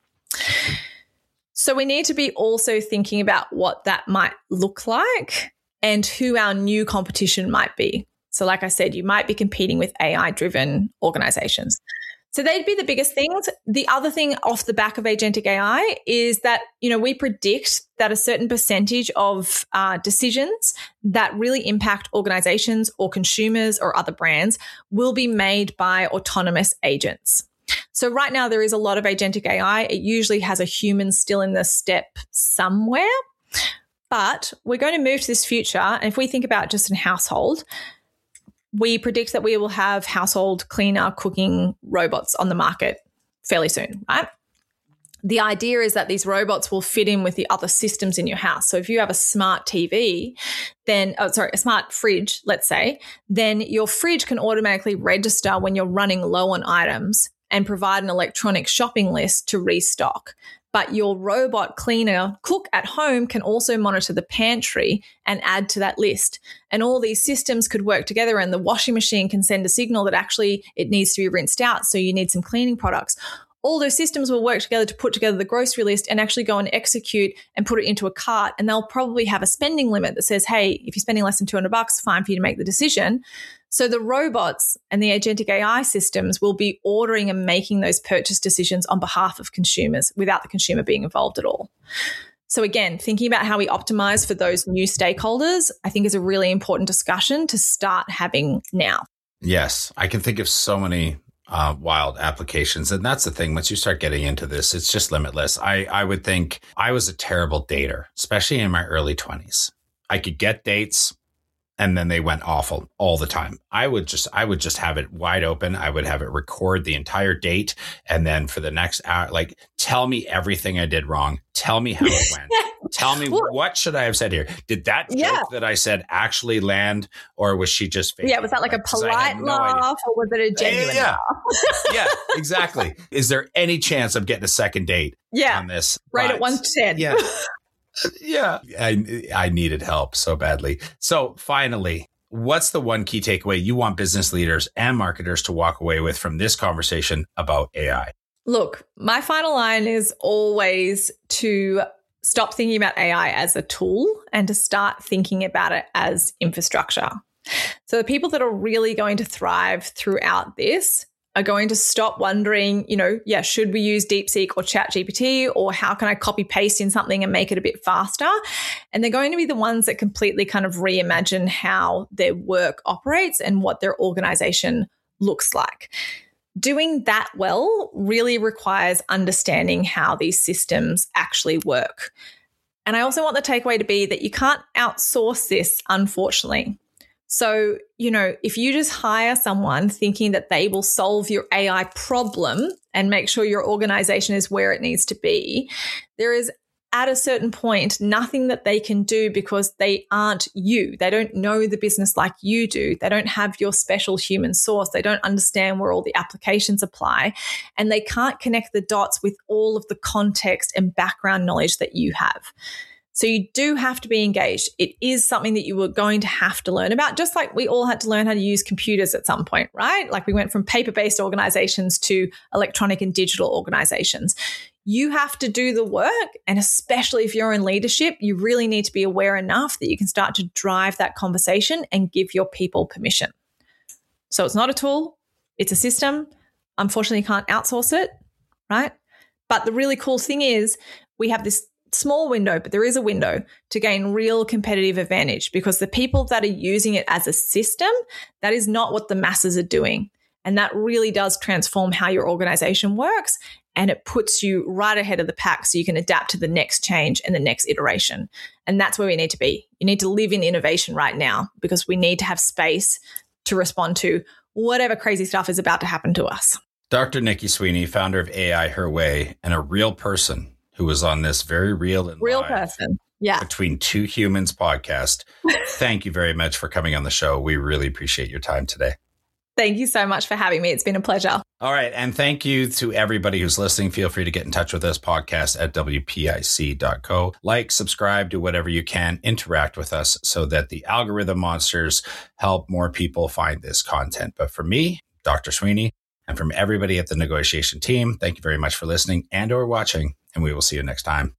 So we need to be also thinking about what that might look like and who our new competition might be. So like I said, you might be competing with AI-driven organizations. So they'd be the biggest things. The other thing off the back of agentic AI is that, you know, we predict that a certain percentage of decisions that really impact organizations or consumers or other brands will be made by autonomous agents. So right now there is a lot of agentic AI. It usually has a human still in the step somewhere, but we're going to move to this future. And if we think about just in household, we predict that we will have household cleaner cooking robots on the market fairly soon, right? the idea is that these robots will fit in with the other systems in your house. So if you have a smart TV, then, a smart fridge, let's say, then your fridge can automatically register when you're running low on items and provide an electronic shopping list to restock. But your robot cleaner cook at home can also monitor the pantry and add to that list. And all these systems could work together, and the washing machine can send a signal that actually it needs to be rinsed out, so you need some cleaning products. All those systems will work together to put together the grocery list and actually go and execute and put it into a cart. And they'll probably have a spending limit that says, hey, if you're spending less than $200, fine for you to make the decision. So the robots and the agentic AI systems will be ordering and making those purchase decisions on behalf of consumers without the consumer being involved at all. So again, thinking about how we optimize for those new stakeholders, I think is a really important discussion to start having now. Yes, I can think of so many wild applications. And that's the thing. Once you start getting into this, it's just limitless. I would think I was a terrible dater, especially in my early 20s. I could get dates and then they went awful all the time. I would just have it wide open. I would have it record the entire date. And then for the next hour, like, tell me everything I did wrong. Tell me how it went. Tell me, what should I have said here? Did that joke that I said actually land, or was she just faking? Yeah, was that like a polite laugh, or was it a genuine laugh? Yeah, exactly. Is there any chance of getting a second date on this? Right at 1 to 10. Yeah. Yeah. I needed help so badly. So finally, what's the one key takeaway you want business leaders and marketers to walk away with from this conversation about AI? Look, my final line is always to stop thinking about AI as a tool and to start thinking about it as infrastructure. So the people that are really going to thrive throughout this are going to stop wondering, should we use DeepSeek or ChatGPT, or how can I copy paste in something and make it a bit faster? And they're going to be the ones that completely kind of reimagine how their work operates and what their organization looks like. Doing that well really requires understanding how these systems actually work. And I also want the takeaway to be that you can't outsource this, unfortunately. So, if you just hire someone thinking that they will solve your AI problem and make sure your organization is where it needs to be, there is at a certain point nothing that they can do because they aren't you. They don't know the business like you do. They don't have your special human source. They don't understand where all the applications apply, and they can't connect the dots with all of the context and background knowledge that you have. So you do have to be engaged. It is something that you were going to have to learn about, just like we all had to learn how to use computers at some point, right? Like we went from paper-based organizations to electronic and digital organizations. You have to do the work, and especially if you're in leadership, you really need to be aware enough that you can start to drive that conversation and give your people permission. So it's not a tool, it's a system. Unfortunately, you can't outsource it, right? But the really cool thing is we have this small window, but there is a window to gain real competitive advantage, because the people that are using it as a system, that is not what the masses are doing. And that really does transform how your organization works, and it puts you right ahead of the pack so you can adapt to the next change and the next iteration. And that's where we need to be. You need to live in innovation right now, because we need to have space to respond to whatever crazy stuff is about to happen to us. Dr. Nikki Sweeney, founder of AI Her Way, and a real person who was on this very real and real live person. Yeah. Between Two Humans podcast. Thank you very much for coming on the show. We really appreciate your time today. Thank you so much for having me. It's been a pleasure. All right. And thank you to everybody who's listening. Feel free to get in touch with us, podcast at WPIC.co. Like, subscribe, do whatever you can, interact with us so that the algorithm monsters help more people find this content. But for me, Dr. Sweeney, and from everybody at the Negotiation team, thank you very much for listening and or watching, and we will see you next time.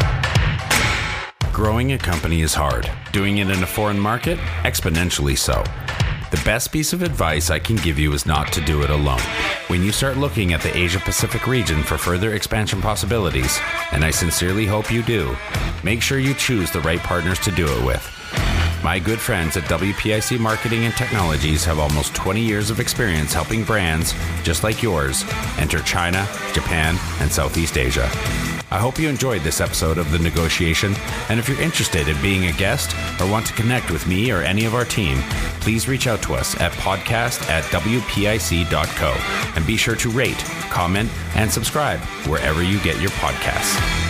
Growing a company is hard. Doing it in a foreign market, exponentially so. The best piece of advice I can give you is not to do it alone. When you start looking at the Asia Pacific region for further expansion possibilities, and I sincerely hope you do, make sure you choose the right partners to do it with. My good friends at WPIC Marketing and Technologies have almost 20 years of experience helping brands, just like yours, enter China, Japan, and Southeast Asia. I hope you enjoyed this episode of The Negotiation, and if you're interested in being a guest or want to connect with me or any of our team, please reach out to us at podcast@WPIC.co, and be sure to rate, comment, and subscribe wherever you get your podcasts.